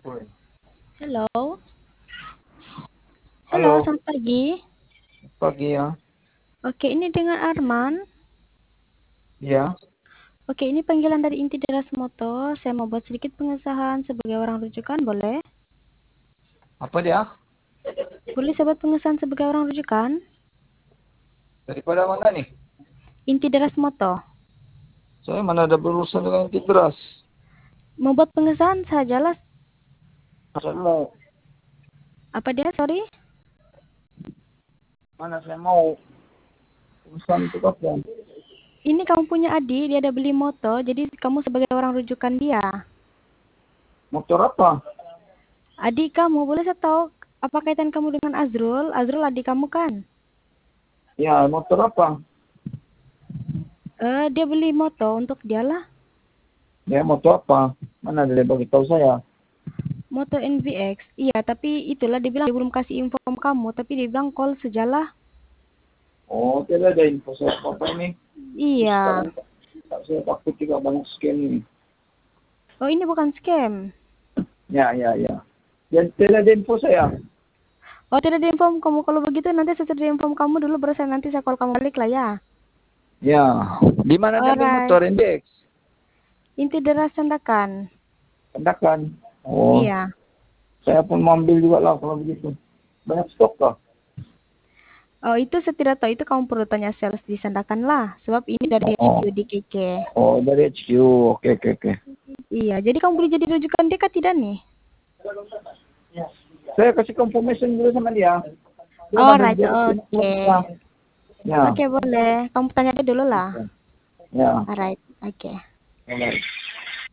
Halo, halo, Halo, selamat pagi. pagi ya. Oke, ini dengan Arman. Ya, Oke, ini panggilan dari Inti Deras Moto. Saya mau buat sedikit pengesahan sebagai orang rujukan, boleh? apa dia? Boleh saya buat pengesahan sebagai orang rujukan? Daripada mana nih? Inti Deras Moto. Saya mana ada berurusan dengan inti beras. Mau buat pengesahan sajalah. Saya mau, Apa dia, sorry? saya mau urusan itu apa? Ini kamu punya adik, dia ada beli moto, jadi kamu sebagai orang rujukan dia. Motor apa? Adik kamu, boleh saya tahu apa kaitan kamu dengan Azrul? Azrul adik kamu kan? Ya, motor apa? Dia beli moto untuk dia lah. Ya, motor apa? Mana dia bagi tahu saya? Moto NVX. Iya, tapi itulah dia bilang dia belum kasih info kamu, tapi dia bilang call sejalah. Oh, tidak ada info saya apa ini. Terus Iya. sekarang saya takut juga banyak scam ini. Oh, ini bukan scam. Ya, ya, ya. Dan tidak ada info saya. Oh, tidak diinform kamu. Kalau begitu nanti saya sudah inform kamu dulu, baru saya nanti saya call kamu balik lah ya. Ya, di mana dia ambil Alright. motor index? Inti deras Sandakan. Kendakan. Oh, Iya. saya pun mau ambil juga lah kalau begitu. Banyak stok kah? Oh, itu saya tidak tahu. Itu kamu perlu tanya sales di Sandakan lah. Sebab ini dari HQ Oh, di KK. oh dari HQ. Oke, oke, oke. Iya, jadi kamu boleh jadi rujukan dia kah tidak nih? Saya kasih confirmation dulu sama dia. Dia mana Alright, dia kasih oke. Ya. Oke, boleh. Kamu tanya dia dulu lah. Oke. Ya. Alright, oke. Alright.